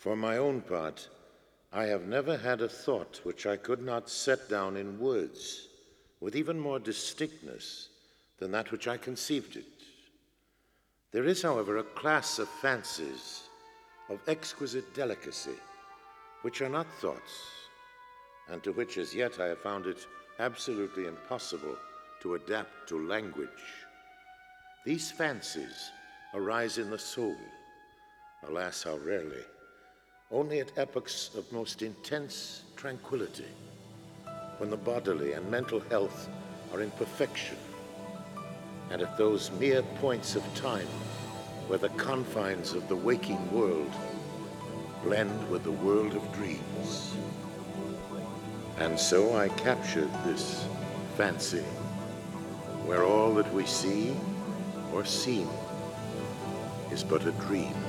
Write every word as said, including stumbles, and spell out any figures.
For my own part, I have never had a thought which I could not set down in words with even more distinctness than that which I conceived it. There is, however, a class of fancies of exquisite delicacy which are not thoughts, and to which as yet I have found it absolutely impossible to adapt to language. These fancies arise in the soul, alas, how rarely, only at epochs of most intense tranquility, when the bodily and mental health are in perfection, and at those mere points of time where the confines of the waking world blend with the world of dreams. And so I captured this fancy, where all that we see or seem is but a dream.